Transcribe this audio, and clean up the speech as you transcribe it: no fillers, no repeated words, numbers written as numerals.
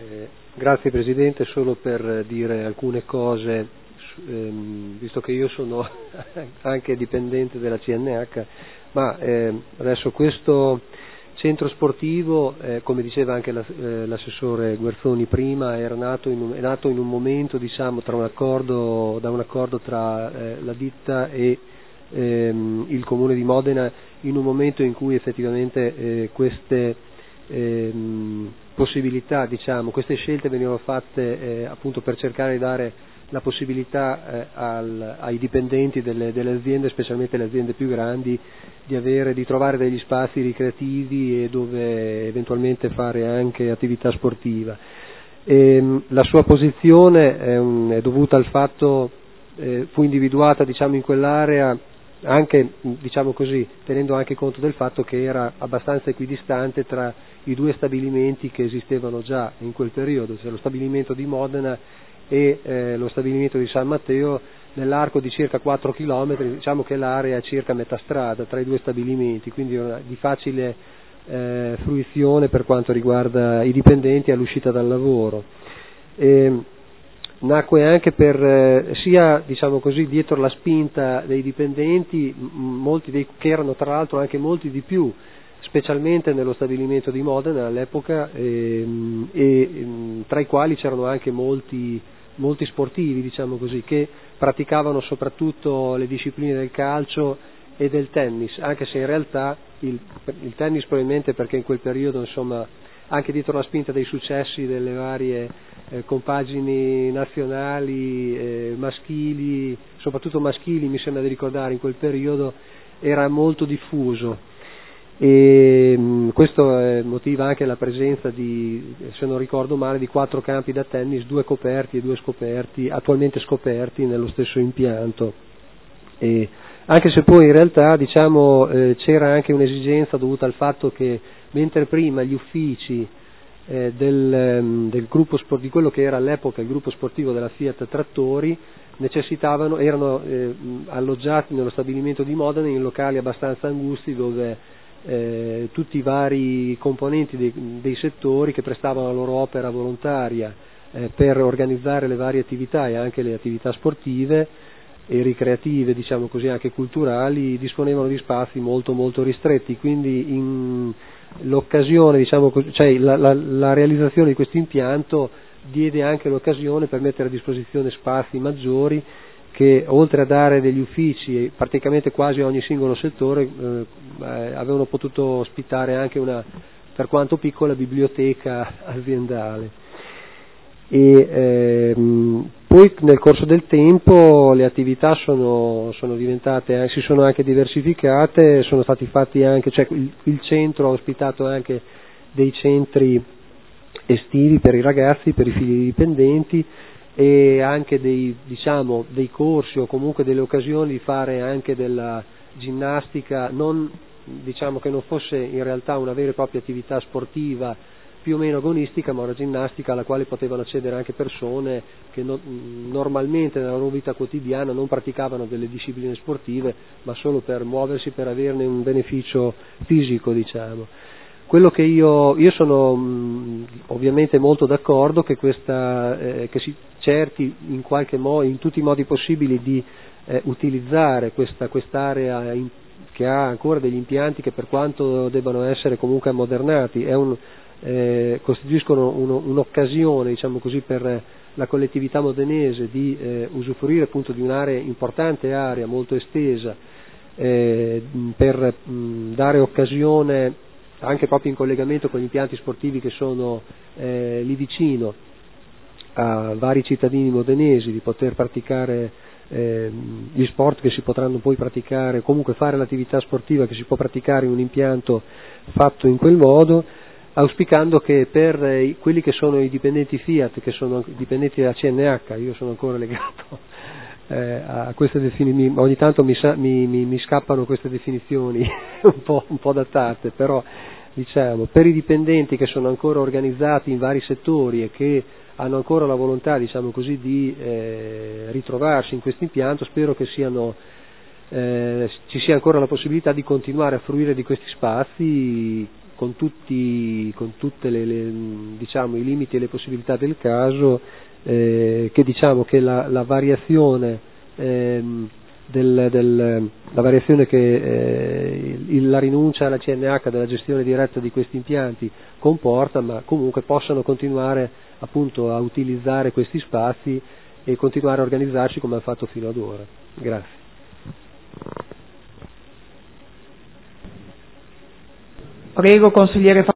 Grazie Presidente, solo per dire alcune cose, visto che io sono anche dipendente della CNH, ma adesso questo centro sportivo, come diceva anche l'assessore Guerzoni prima, è nato in un momento, diciamo, da un accordo tra la ditta e il Comune di Modena, in un momento in cui effettivamente queste possibilità, diciamo, queste scelte venivano fatte appunto per cercare di dare la possibilità ai dipendenti delle aziende, specialmente le aziende più grandi, di trovare degli spazi ricreativi e dove eventualmente fare anche attività sportiva. La sua posizione è dovuta al fatto, fu individuata, diciamo, in quell'area anche, diciamo così, tenendo anche conto del fatto che era abbastanza equidistante tra i due stabilimenti che esistevano già in quel periodo, cioè lo stabilimento di Modena e lo stabilimento di San Matteo. Nell'arco di circa 4 km, diciamo che l'area è circa metà strada tra i due stabilimenti, quindi di facile fruizione per quanto riguarda i dipendenti all'uscita dal lavoro. Nacque anche sia, diciamo così, dietro la spinta dei dipendenti, che erano tra l'altro anche molti di più, specialmente nello stabilimento di Modena all'epoca, tra i quali c'erano anche molti sportivi, diciamo così, che praticavano soprattutto le discipline del calcio e del tennis, anche se in realtà il tennis probabilmente perché in quel periodo, insomma, anche dietro la spinta dei successi delle varie compagini nazionali, maschili, soprattutto maschili, mi sembra di ricordare, in quel periodo era molto diffuso. E questo motiva anche la presenza se non ricordo male, di 4 campi da tennis, 2 coperti e 2 scoperti, attualmente scoperti nello stesso impianto. E anche se poi in realtà, diciamo, c'era anche un'esigenza dovuta al fatto che mentre prima gli uffici del gruppo di quello che era all'epoca il gruppo sportivo della Fiat Trattori erano alloggiati nello stabilimento di Modena in locali abbastanza angusti, dove tutti i vari componenti dei settori che prestavano la loro opera volontaria per organizzare le varie attività e anche le attività sportive e ricreative, diciamo così, anche culturali, disponevano di spazi molto molto ristretti, quindi l'occasione, diciamo così, cioè la realizzazione di questo impianto diede anche l'occasione per mettere a disposizione spazi maggiori che, oltre a dare degli uffici praticamente quasi a ogni singolo settore, avevano potuto ospitare anche una, per quanto piccola, biblioteca aziendale. E poi nel corso del tempo le attività sono diventate, si sono anche diversificate, sono stati fatti anche, cioè il centro ha ospitato anche dei centri estivi per i ragazzi, per i figli dipendenti, e anche dei corsi o comunque delle occasioni di fare anche della ginnastica, diciamo che non fosse in realtà una vera e propria attività sportiva più o meno agonistica, ma una ginnastica alla quale potevano accedere anche persone che normalmente nella loro vita quotidiana non praticavano delle discipline sportive, ma solo per muoversi, per averne un beneficio fisico, diciamo. Quello che io sono ovviamente molto d'accordo che che si cerchi in qualche modo, in tutti i modi possibili, di utilizzare quest'area che ha ancora degli impianti che, per quanto debbano essere comunque ammodernati, costituiscono un'occasione, diciamo così, per la collettività modenese di usufruire appunto di un'area importante, molto estesa, per dare occasione anche proprio in collegamento con gli impianti sportivi che sono lì vicino a vari cittadini modenesi, di poter praticare gli sport che si potranno poi praticare, comunque fare l'attività sportiva che si può praticare in un impianto fatto in quel modo, auspicando che per quelli che sono i dipendenti Fiat, che sono dipendenti della CNH, io sono ancora legato a queste definizioni, ogni tanto mi scappano queste definizioni un po' datate, però diciamo per i dipendenti che sono ancora organizzati in vari settori e che hanno ancora la volontà, diciamo così, di ritrovarsi in questo impianto, spero che ci sia ancora la possibilità di continuare a fruire di questi spazi con tutti diciamo, i limiti e le possibilità del caso, che diciamo che la variazione la variazione che la rinuncia alla CNH della gestione diretta di questi impianti comporta, ma comunque possano continuare appunto a utilizzare questi spazi e continuare a organizzarsi come hanno fatto fino ad ora. Grazie. Prego, consigliere